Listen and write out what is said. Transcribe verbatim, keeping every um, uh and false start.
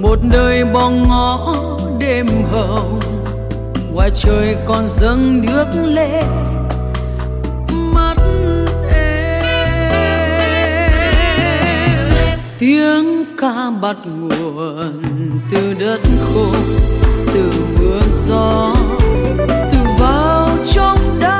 một đời bỏ ngỏ đêm hồng, ngoài trời còn dâng nước lên mắt em. Tiếng ca bắt nguồn từ đất khô, từ mưa gió, từ vào trong đá